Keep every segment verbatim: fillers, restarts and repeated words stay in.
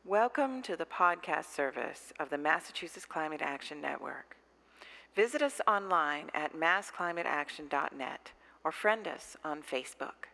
Welcome to the podcast service of the Massachusetts Climate Action Network. Visit us online at mass climate action dot net or friend us on Facebook.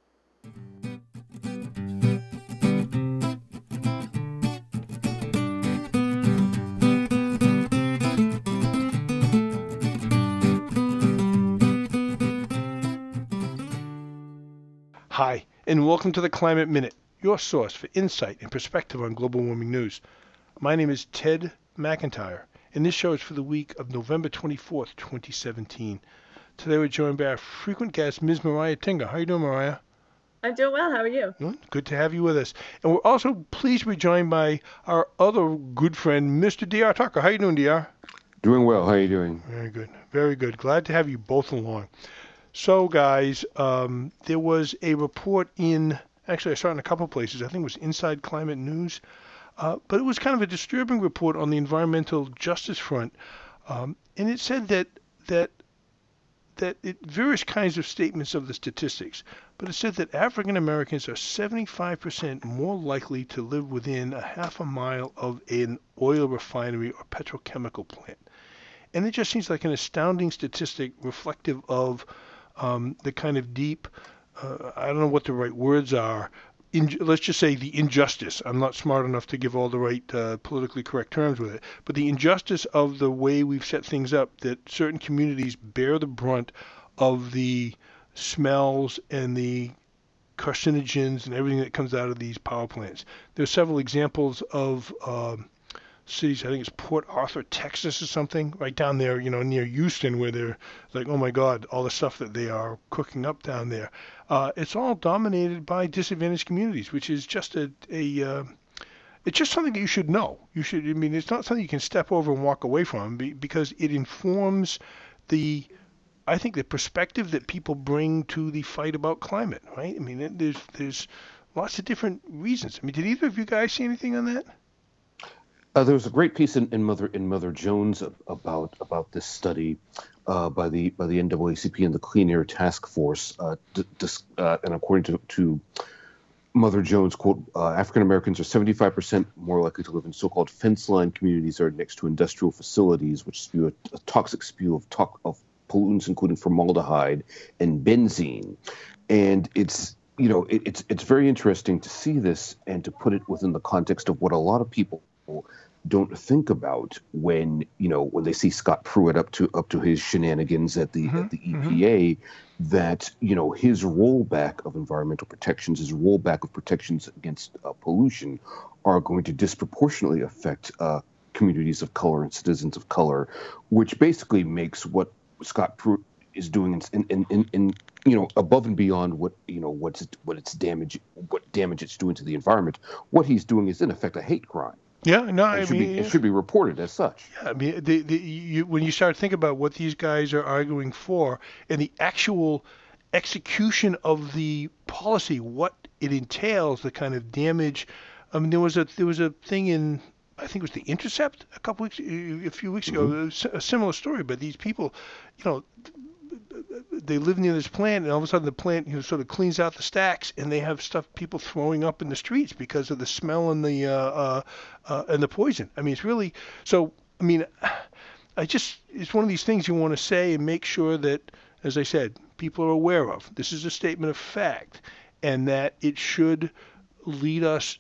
Hi, and welcome to the Climate Minute, your source for insight and perspective on global warming news. My name is Ted McIntyre, and this show is for the week of November twenty-fourth, twenty seventeen. Today we're joined by our frequent guest, Miz Mariah Tinga. How are you doing, Mariah? I'm doing well. How are you? Good to have you with us. And we're also pleased to be joined by our other good friend, Mister D R Tucker. How are you doing, D R? Doing well. How are you doing? Very good. Very good. Glad to have you both along. So, guys, um, there was a report in, actually I saw it in a couple of places, I think it was Inside Climate News, uh, but it was kind of a disturbing report on the environmental justice front. Um, and it said that, that, that it, various kinds of statements of the statistics, but it said that African Americans are seventy-five percent more likely to live within a half a mile of an oil refinery or petrochemical plant. And it just seems like an astounding statistic reflective of Um, the kind of deep, uh, I don't know what the right words are, in, let's just say the injustice. I'm not smart enough to give all the right uh, politically correct terms with it, but the injustice of the way we've set things up, that certain communities bear the brunt of the smells and the carcinogens and everything that comes out of these power plants. There are several examples of um, cities, I think it's Port Arthur, Texas or something, right down there, you know, near Houston, where they're like, oh my God, all the stuff that they are cooking up down there. Uh, it's all dominated by disadvantaged communities, which is just a, a uh, it's just something that you should know. You should, I mean, it's not something you can step over and walk away from because it informs the, I think, the perspective that people bring to the fight about climate, right? I mean, there's, there's lots of different reasons. I mean, did either of you guys see anything on that? Uh, there was a great piece in, in Mother in Mother Jones about about this study uh, by the by the N double A C P and the Clean Air Task Force. Uh, d- dis, uh, and according to, to Mother Jones, quote, uh, African Americans are seventy-five percent more likely to live in so-called fence-line communities that are next to industrial facilities, which spew a, a toxic spew of, to- of pollutants, including formaldehyde and benzene. And it's you know it, it's it's very interesting to see this and to put it within the context of what a lot of people don't think about when you know when they see Scott Pruitt up to up to his shenanigans at the mm-hmm, at the E P A, mm-hmm. that you know his rollback of environmental protections, his rollback of protections against uh, pollution, are going to disproportionately affect uh, communities of color and citizens of color, which basically makes what Scott Pruitt is doing in in, in, in you know above and beyond what you know what's it, what it's damage what damage it's doing to the environment. What he's doing is in effect a hate crime. Yeah, no, it I should mean, be, it should be reported as such. Yeah, I mean, the, the, you, when you start thinking about what these guys are arguing for and the actual execution of the policy, what it entails, the kind of damage. I mean, there was a there was a thing in, I think it was the Intercept a couple weeks, a few weeks ago, mm-hmm. a similar story. But these people, you know, they live near this plant, and all of a sudden the plant, you know, sort of cleans out the stacks, and they have stuff people throwing up in the streets because of the smell and the uh, uh, uh, and the poison. I mean, it's really so. I mean, I just it's one of these things you want to say and make sure that, as I said, people are aware of. This is a statement of fact, and that it should lead us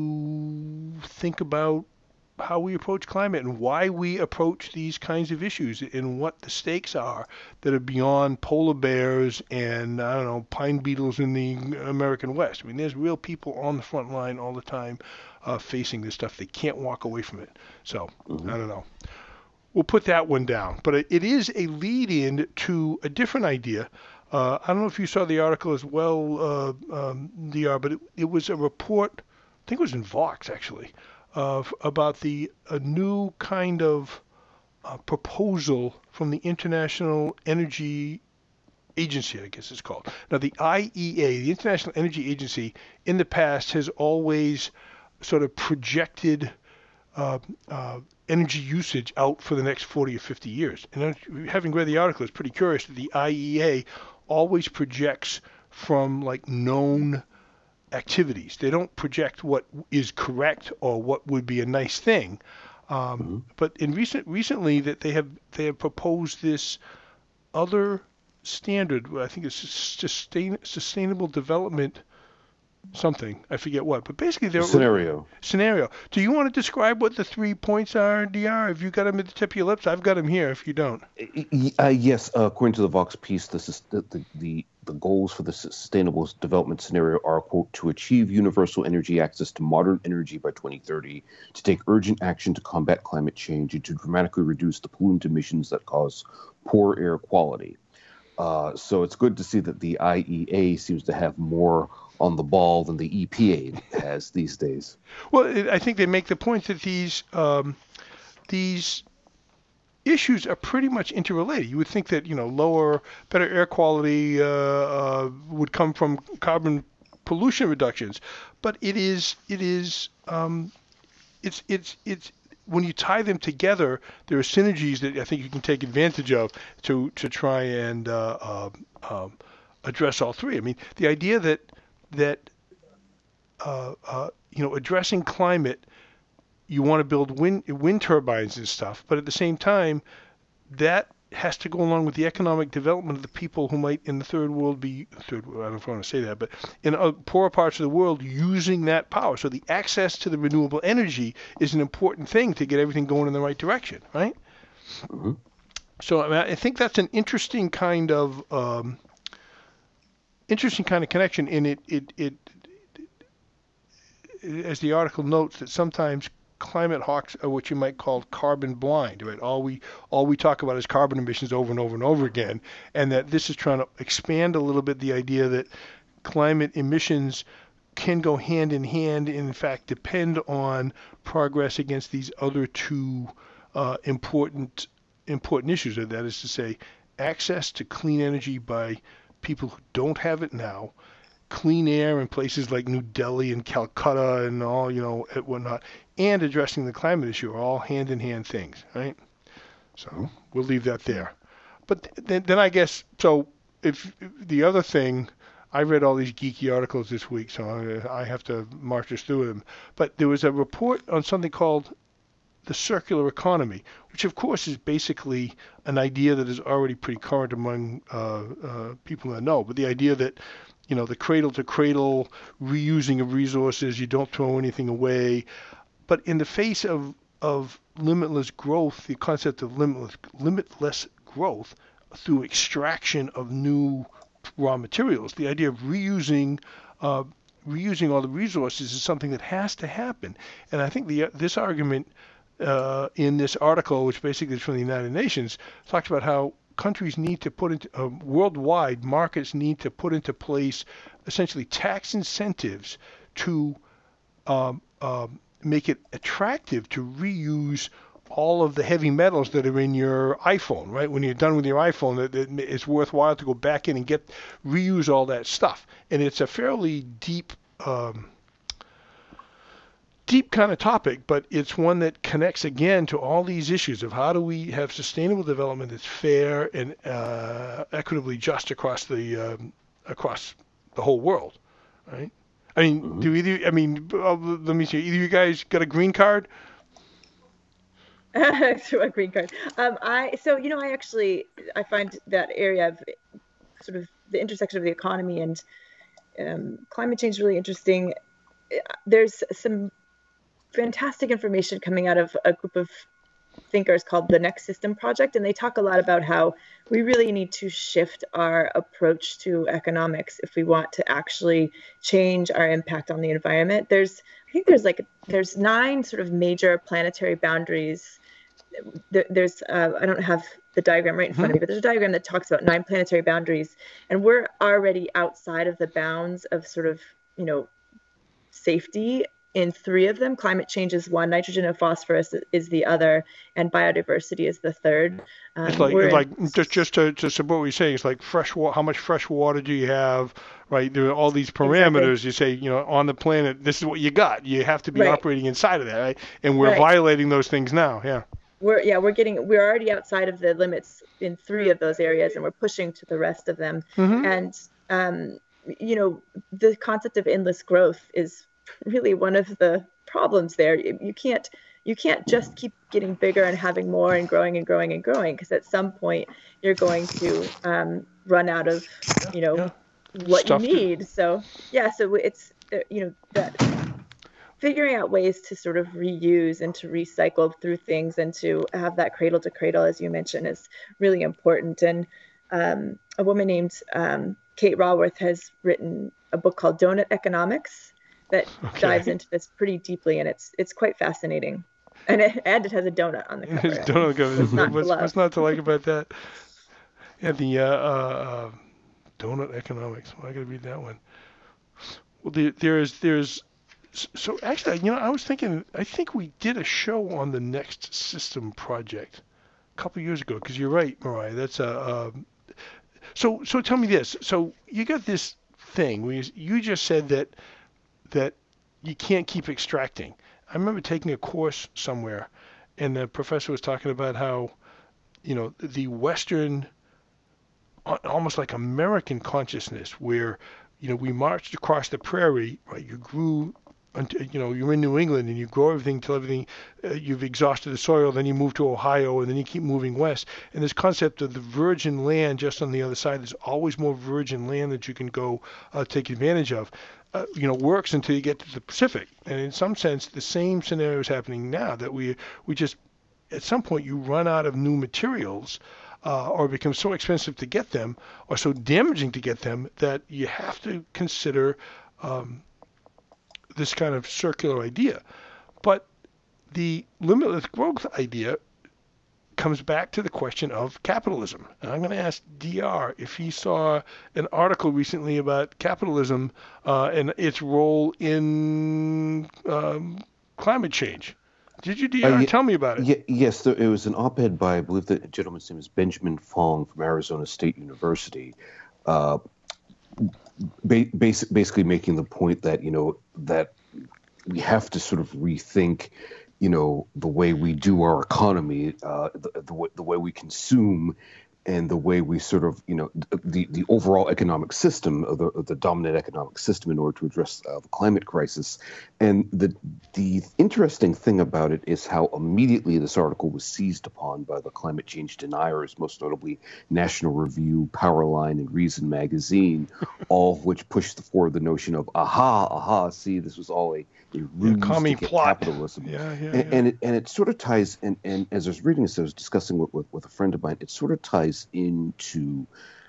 to think about how we approach climate and why we approach these kinds of issues and what the stakes are that are beyond polar bears and, I don't know, pine beetles in the American West. I mean, there's real people on the front line all the time uh, facing this stuff. They can't walk away from it. So, mm-hmm. I don't know. We'll put that one down. But it is a lead-in to a different idea. Uh, I don't know if you saw the article as well, uh, um, D R, but it, it was a report, I think it was in Vox, actually, Uh, about the a new kind of uh, proposal from the International Energy Agency, I guess it's called. Now, the I E A, the International Energy Agency, in the past has always sort of projected uh, uh, energy usage out for the next forty or fifty years. And having read the article, it's pretty curious that the I E A always projects from like known activities. They don't project what is correct or what would be a nice thing. Um, Mm-hmm. But in recent recently that they have they have proposed this other standard. I think it's sustain, sustainable development something. I forget what. But basically, they're Scenario. scenario. Do you want to describe what the three points are, D R? Have you got them at the tip of your lips? I've got them here. If you don't, Uh, yes, uh, according to the Vox piece, this is the, the, the, the goals for the sustainable development scenario are, quote, to achieve universal energy access to modern energy by twenty thirty, to take urgent action to combat climate change, and to dramatically reduce the pollutant emissions that cause poor air quality. Uh, so it's good to see that the I E A seems to have more on the ball than the E P A has these days. well, it- I think they make the point that these um, these issues are pretty much interrelated. You would think that you know lower, better air quality uh, uh, would come from carbon pollution reductions, but it is it is um, it's it's it's when you tie them together, there are synergies that I think you can take advantage of to to try and uh, uh, um, address all three. I mean, the idea that that uh, uh, you know addressing climate, you want to build wind wind turbines and stuff, but at the same time, that has to go along with the economic development of the people who might in the third world be third. I don't know if I want to say that, but in uh, poorer parts of the world using that power. So the access to the renewable energy is an important thing to get everything going in the right direction, right? Mm-hmm. So I, mean, I think that's an interesting kind of um, interesting kind of connection. In it, it, it, it, as the article notes, that sometimes climate hawks are what you might call carbon blind, right? All we all we talk about is carbon emissions over and over and over again, and that this is trying to expand a little bit the idea that climate emissions can go hand in hand and in fact depend on progress against these other two uh, important important issues. And that is to say, access to clean energy by people who don't have it now, clean air in places like New Delhi and Calcutta and all, you know, and whatnot, and addressing the climate issue are all hand-in-hand things, right? So we'll leave that there. But then, then I guess, so if, if the other thing, I read all these geeky articles this week, so I, I have to march us through them. But there was a report on something called the circular economy, which of course is basically an idea that is already pretty current among uh, uh, people that know. But the idea that you know, the cradle to cradle reusing of resources, you don't throw anything away. But in the face of, of limitless growth, the concept of limitless, limitless growth through extraction of new raw materials, the idea of reusing uh, reusing all the resources is something that has to happen. And I think the this argument uh, in this article, which basically is from the United Nations, talks about how countries need to put into uh, worldwide markets need to put into place essentially tax incentives to um, um, make it attractive to reuse all of the heavy metals that are in your iPhone, right? When you're done with your iPhone, it, it, it's worthwhile to go back in and get reuse all that stuff. And it's a fairly deep um, deep kind of topic, but it's one that connects again to all these issues of how do we have sustainable development that's fair and uh, equitably just across the um, across the whole world, right? I mean, mm-hmm. do either? I mean, uh, let me see. Either you guys got a green card? To a green card. Um, I so you know I actually I find that area of sort of the intersection of the economy and um, climate change really interesting. There's some fantastic information coming out of a group of thinkers called the Next System Project, and they talk a lot about how we really need to shift our approach to economics if we want to actually change our impact on the environment. There's, I think there's like, there's nine sort of major planetary boundaries. There, there's, uh, I don't have the diagram right in front of me, but there's a diagram that talks about nine planetary boundaries, and we're already outside of the bounds of sort of, you know, safety in three of them. Climate change is one, nitrogen and phosphorus is the other, and biodiversity is the third. Um, it's like, it's in, like just just to, to support what you're saying, it's like fresh water. How much fresh water do you have? Right, there are all these parameters. Exactly. You say, you know, on the planet, this is what you got. You have to be right. operating inside of that, right? And we're right. violating those things now. Yeah. We're yeah, we're getting we're already outside of the limits in three of those areas, and we're pushing to the rest of them. Mm-hmm. And um, you know, the concept of endless growth is really one of the problems there. You can't you can't just keep getting bigger and having more and growing and growing and growing, because at some point you're going to um, run out of, you know, Yeah. what Stuff you to- need. So yeah, so it's uh, you know, that figuring out ways to sort of reuse and to recycle through things and to have that cradle to cradle, as you mentioned, is really important. And um, a woman named um, Kate Raworth has written a book called Donut Economics that Okay. dives into this pretty deeply, and it's it's quite fascinating. And it, and it has a donut on the cover. There's donut cover. What's not to What's, love? what's not to like about that? Yeah, the uh, uh, uh, donut economics. Well, I got to read that one. Well, there, there's there's so actually, you know, I was thinking. I think we did a show on the Next System project a couple years ago. Because you're right, Mariah. That's a. Uh, so so tell me this. So you got this thing. Where you, you just said that that you can't keep extracting. I remember taking a course somewhere, and the professor was talking about how, you know, the Western, almost like American consciousness, where, you know, we marched across the prairie, right? You grew, until, you know, you're in New England and you grow everything till everything, uh, you've exhausted the soil, then you move to Ohio, and then you keep moving west. And this concept of the virgin land just on the other side, there's always more virgin land that you can go uh, take advantage of. Uh, you know, works until you get to the Pacific. And in some sense, the same scenario is happening now, that we we just, at some point, you run out of new materials, uh, or it becomes so expensive to get them, or so damaging to get them, that you have to consider um, this kind of circular idea. But the limitless growth idea comes back to the question of capitalism. And I'm going to ask D R if he saw an article recently about capitalism uh, and its role in um, climate change. Did you, D R? Uh, ye- Tell me about it. Ye- yes, there, it was an op-ed by, I believe the gentleman's name is Benjamin Fong from Arizona State University, uh, ba- bas- basically making the point that, you know, that we have to sort of rethink, you know, the way we do our economy, uh, the, the, way, the way we consume, and the way we sort of, you know, the, the overall economic system, of the, of the dominant economic system, in order to address uh, the climate crisis. And the the interesting thing about it is how immediately this article was seized upon by the climate change deniers, most notably National Review, Powerline, and Reason Magazine, all of which pushed forward the notion of, aha, aha, see, this was all a, a ruse commie to get plot. capitalism. Yeah, yeah, and, yeah. and it and it sort of ties, and, and as I was reading this, I was discussing with, with, with a friend of mine, it sort of ties into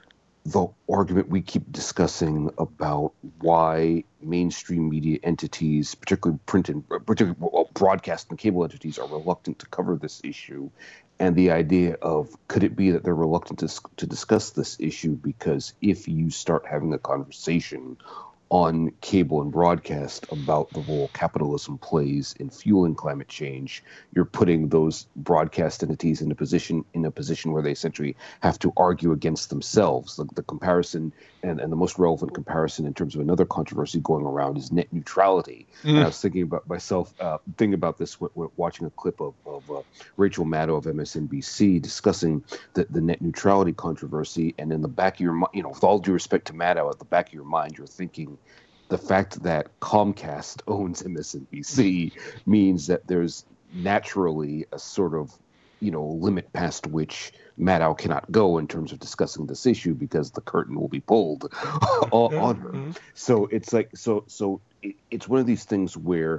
the argument we keep discussing about why mainstream media entities, particularly print and particularly well, broadcast and cable entities, are reluctant to cover this issue. And the idea of, could it be that they're reluctant to, to discuss this issue because if you start having a conversation on cable and broadcast about the role capitalism plays in fueling climate change, you're putting those broadcast entities in a position in a position where they essentially have to argue against themselves. The, the comparison and, and the most relevant comparison in terms of another controversy going around is net neutrality. Mm. And I was thinking about myself, uh, thinking about this w- w- watching a clip of, of uh, Rachel Maddow of M S N B C discussing the, the net neutrality controversy. And in the back of your mind, you know, with all due respect to Maddow, at the back of your mind, you're thinking, the fact that Comcast owns M S N B C means that there's naturally a sort of, you know, limit past which Maddow cannot go in terms of discussing this issue, because the curtain will be pulled on, on her. Mm-hmm. So it's like, so so it, it's one of these things where,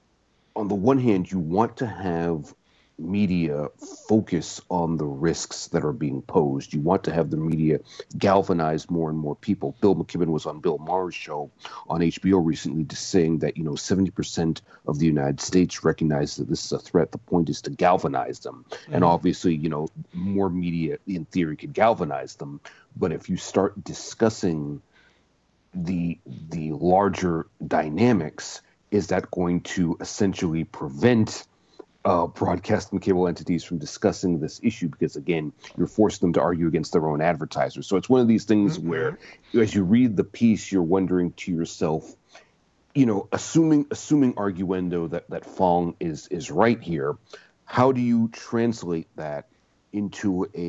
on the one hand, you want to have media focus on the risks that are being posed. You want to have the media galvanize more and more people. Bill McKibben was on Bill Maher's show on H B O recently, just saying that, you know, seventy percent of the United States recognize that this is a threat. The point is to galvanize them. Mm-hmm. And obviously, you know, more media in theory could galvanize them. But if you start discussing the the larger dynamics, is that going to essentially prevent Uh, broadcast and cable entities from discussing this issue? Because again, you're forcing them to argue against their own advertisers. So it's one of these things mm-hmm. where, as you read the piece, you're wondering to yourself, you know, assuming assuming arguendo that that Fong is is right here, how do you translate that into a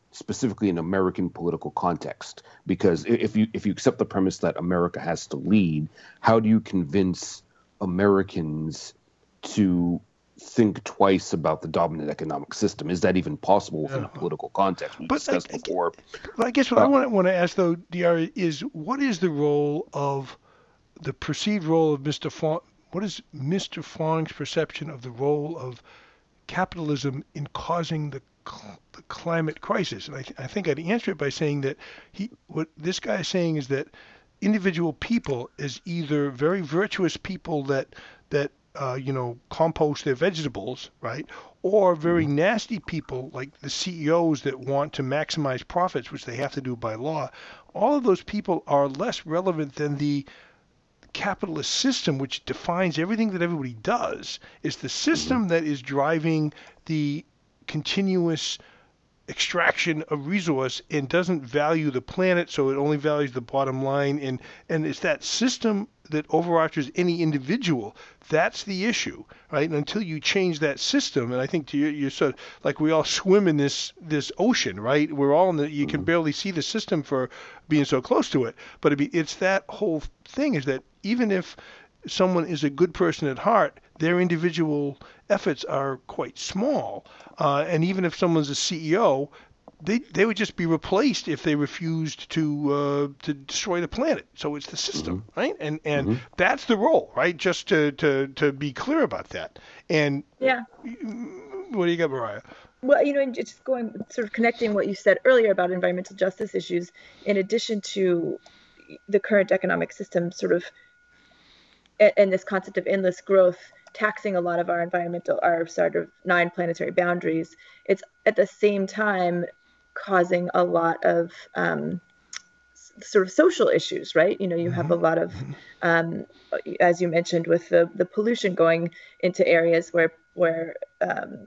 specifically in American political context. Because if you if you accept the premise that America has to lead, how do you convince Americans to think twice about the dominant economic system? Is that even possible within Yeah. a political context? We But discussed I- I- before. But I guess what I Uh, want to, want to ask though, D R, is what is the role of the perceived role of Mister Fong? What is Mister Fong's perception of the role of capitalism in causing the cl- the climate crisis? And I, th- I think I'd answer it by saying that he what this guy is saying is that individual people is either very virtuous people that that uh, you know compost their vegetables, right, or very nasty people like the C E Os that want to maximize profits, which they have to do by law. All of those people are less relevant than the capitalist system, which defines everything that everybody does. It's the system that is driving the continuous extraction of resource and doesn't value the planet, so it only values the bottom line. And and it's that system that overarches any individual. That's the issue, right? And until you change that system, and I think to you, you're sort of like we all swim in this this ocean, right? We're all in the. You can barely see the system for being so close to it. But it, it's that whole thing is that even if someone is a good person at heart, their individual efforts are quite small. Uh, and even if someone's a C E O, they they would just be replaced if they refused to uh, to destroy the planet. So it's the system, right? And and that's the role, right? Just to, to to be clear about that. And Yeah. what do you got, Mariah? Well, you know, and just going sort of connecting what you said earlier about environmental justice issues, in addition to the current economic system, sort of, and, and this concept of endless growth taxing a lot of our environmental, our sort of nine planetary boundaries, it's at the same time causing a lot of um, sort of social issues, right? You know, you have a lot of, um, as you mentioned, with the, the pollution going into areas where where um,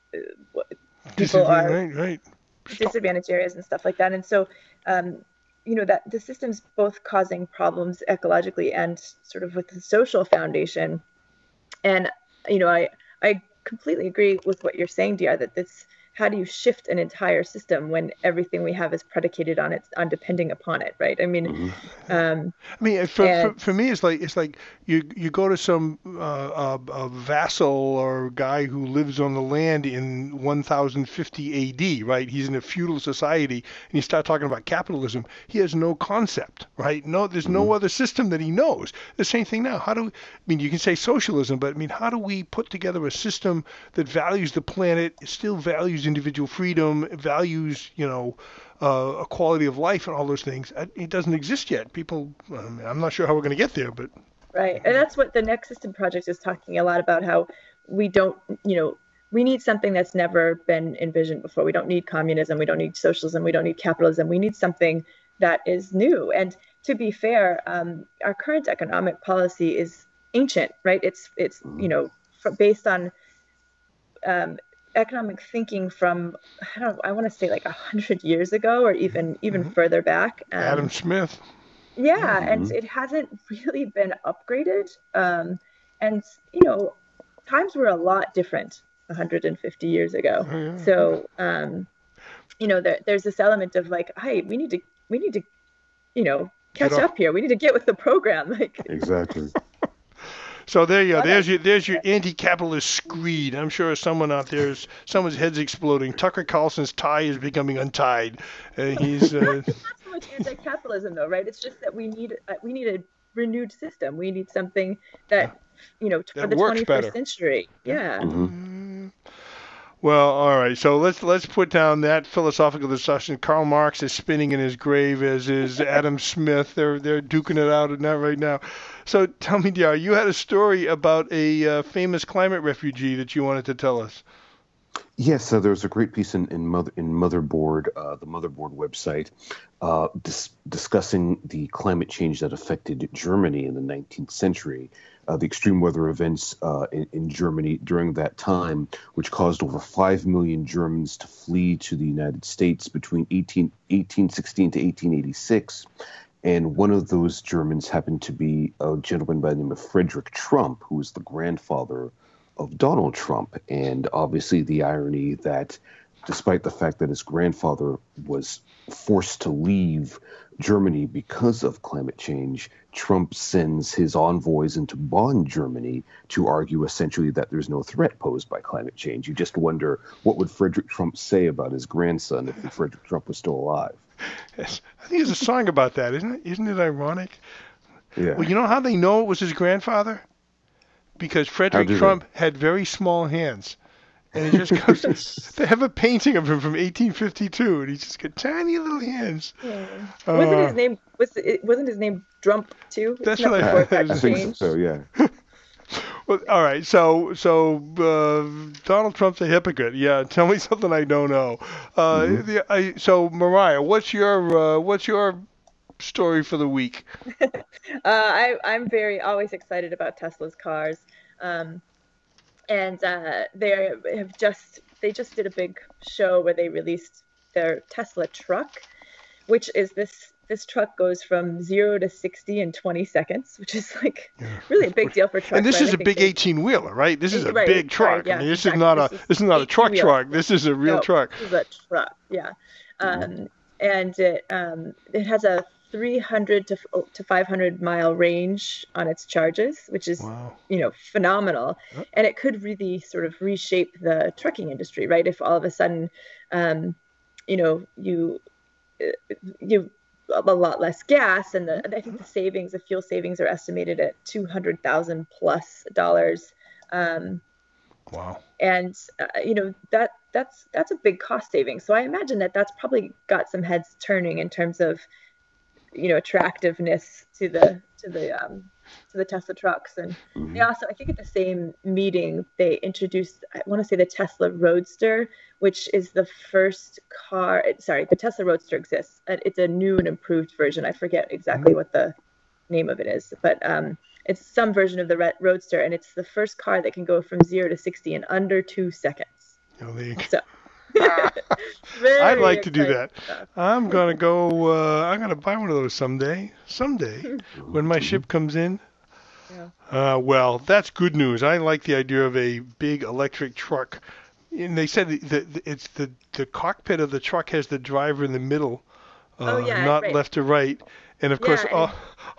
people are right, right. disadvantaged areas and stuff like that. And so, um, you know, that the system's both causing problems ecologically and sort of with the social foundation. And, you know, I, I completely agree with what you're saying, D R, that this, how do you shift an entire system when everything we have is predicated on it, on depending upon it, right? I mean, um, I mean, for, for and- for me, it's like it's like you you go to some uh, uh, a vassal or guy who lives on the land in one thousand fifty A D, right? He's in a feudal society, and you start talking about capitalism. He has no concept, right? No, there's no other system that he knows. The same thing now. How do I mean? You can say socialism, but I mean, how do we put together a system that values the planet, still values individual freedom, values, you know, uh, a quality of life and all those things? It doesn't exist yet. People, um, I'm not sure how we're going to get there, but right. And that's what the Next System Project is talking a lot about, how we don't, you know, we need something that's never been envisioned before. We don't need communism. We don't need socialism. We don't need capitalism. We need something that is new. And to be fair, um, our current economic policy is ancient, right? It's, it's you know, f- based on um, economic thinking from, I don't I want to say like a hundred years ago, or even even further back. Um, Adam Smith. yeah, and it hasn't really been upgraded. Um, and you know, times were a lot different one hundred fifty years ago. Oh, yeah. So um, you know, there, there's this element of like, hey, we need to we need to, you know, catch Get off. up here. We need to get with the program. Like, Exactly. So there you go. Okay. There's your there's your anti-capitalist screed. I'm sure someone out there is someone's head's exploding. Tucker Carlson's tie is becoming untied. Uh, he's uh, not so much anti-capitalism though, right? It's just that we need uh, we need a renewed system. We need something that, you know, for That the works twenty-first better. century. Yeah. well, all right. So let's let's put down that philosophical discussion. Karl Marx is spinning in his grave, as is Adam Smith. They're they're duking it out and that right now. So tell me, D R, you had a story about a uh, famous climate refugee that you wanted to tell us. Yes, so there's a great piece in in, Mother, in Motherboard, uh, the Motherboard website, uh, dis- discussing the climate change that affected Germany in the nineteenth century, uh, the extreme weather events uh, in, in Germany during that time, which caused over five million Germans to flee to the United States between eighteen, eighteen sixteen to eighteen eighty-six. And one of those Germans happened to be a gentleman by the name of Frederick Trump, who was the grandfather of Donald Trump. And obviously the irony that despite the fact that his grandfather was forced to leave Germany because of climate change, Trump sends his envoys into Bonn, Germany, to argue essentially that there's no threat posed by climate change. You just wonder, what would Frederick Trump say about his grandson if Frederick Trump was still alive? Yes. I think there's a song about that, isn't it? Isn't it ironic? Yeah. Well, you know how they know it was his grandfather? Because Frederick Trump they? had very small hands. And it just goes, they have a painting of him from eighteen fifty-two, and he's just got tiny little hands. Yeah. Uh, wasn't his name was it wasn't his name Trump too? That's Isn't what that I, before I, it got I think so, changed? so, yeah. Well, all right, so so uh, Donald Trump's a hypocrite. Yeah, tell me something I don't know. Uh, Mhm. the, I, so Mariah, what's your uh, what's your story for the week? Uh, I, I'm very always excited about Tesla's cars, um, and uh, they have just they just did a big show where they released their Tesla truck, which is this this truck goes from zero to sixty in twenty seconds, which is like Yeah. really a big deal for trucks. And this right? is I a think big they- eighteen wgheel, right? This is a Right, big sorry, truck. yeah, I mean, this exactly. is not a This is this is not a truck eighteen truck. wheels. This is a real No, truck. This is a truck, yeah. Um, and it um, it has a three hundred to to five hundred mile range on its charges, which is Wow. you know phenomenal, Huh? and it could really sort of reshape the trucking industry, right? If all of a sudden, um, you know, you you a lot less gas, and the I think the savings, the fuel savings, are estimated at two hundred thousand plus dollars. Um, Wow. and uh, you know that that's that's a big cost saving. So I imagine that that's probably got some heads turning in terms of you know attractiveness to the to the um, to the Tesla trucks. And Mhm. they also, I think, at the same meeting they introduced, I want to say, the Tesla Roadster, which is the first car. Sorry, the Tesla Roadster exists. Uh, It's a new and improved version. I forget exactly what the name of it is, but um, it's some version of the Re- Roadster, and it's the first car that can go from zero to sixty in under two seconds. You know, they- So very I'd like to do exciting that. stuff. I'm gonna go. Uh, I'm gonna buy one of those someday. Someday, when my ship comes in. Yeah. Uh, well, that's good news. I like the idea of a big electric truck. And they said that it's the the cockpit of the truck has the driver in the middle, uh, Oh, yeah, not right. left to right. And of course, Yeah, all, and-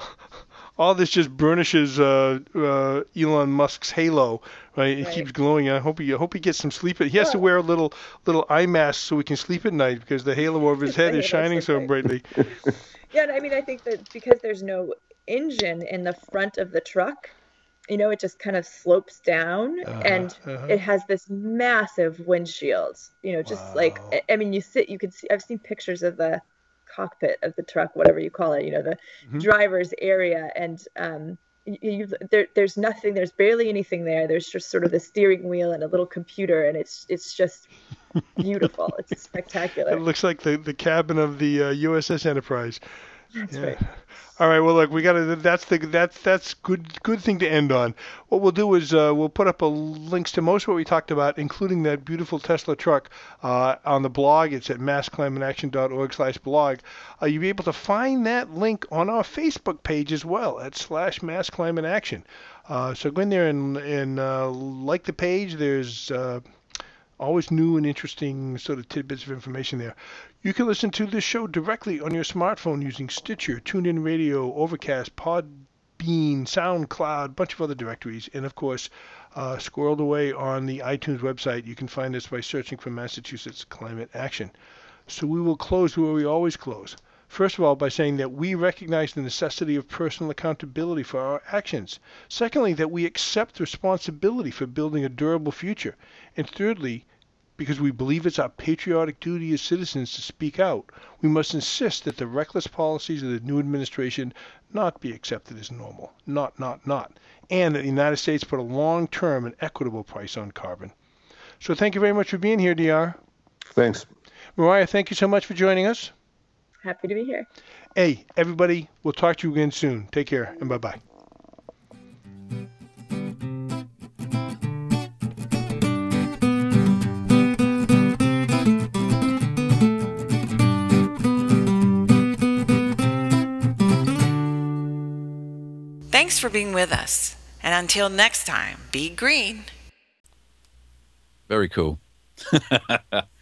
all this just burnishes uh, uh, Elon Musk's halo, right? It Right. keeps glowing. I hope he I hope he gets some sleep. He has to Well- wear a little little eye mask so he can sleep at night because the halo over his head The is halo's shining so so bright. brightly. Yeah, and I mean, I think that because there's no engine in the front of the truck, you know, it just kind of slopes down, Uh-huh, and uh-huh. it has this massive windshield. You know, just like Wow. I- I mean, you sit, you could see. I've seen pictures of the cockpit of the truck, whatever you call it. You know, the Mhm. driver's area, and um, you, you there, there's nothing. There's barely anything there. There's just sort of the steering wheel and a little computer, and it's it's just beautiful. It's spectacular. It looks like the, the cabin of the uh, U S S Enterprise. That's Yeah. right. All right. Well, look, we got to. That's the that's that's good good thing to end on. What we'll do is uh, we'll put up a links to most of what we talked about, including that beautiful Tesla truck, uh, on the blog. It's at mass climate action dot org slash blog. Uh, you'll be able to find that link on our Facebook page as well at slash mass climate action. Uh, so go in there and and uh, like the page. There's uh, always new and interesting sort of tidbits of information there. You can listen to this show directly on your smartphone using Stitcher, TuneIn Radio, Overcast, Podbean, SoundCloud, a bunch of other directories, and of course, uh, squirreled away on the iTunes website. You can find us by searching for Massachusetts Climate Action. So we will close where we always close. First of all, by saying that we recognize the necessity of personal accountability for our actions. Secondly, that we accept responsibility for building a durable future. And thirdly, because we believe it's our patriotic duty as citizens to speak out, we must insist that the reckless policies of the new administration not be accepted as normal. Not, not, not. And that the United States put a long-term and equitable price on carbon. So thank you very much for being here, D R. Thanks. Mariah, thank you so much for joining us. Happy to be here. Hey, everybody, we'll talk to you again soon. Take care, and bye-bye. Thanks for being with us. And until next time, be green. Very cool.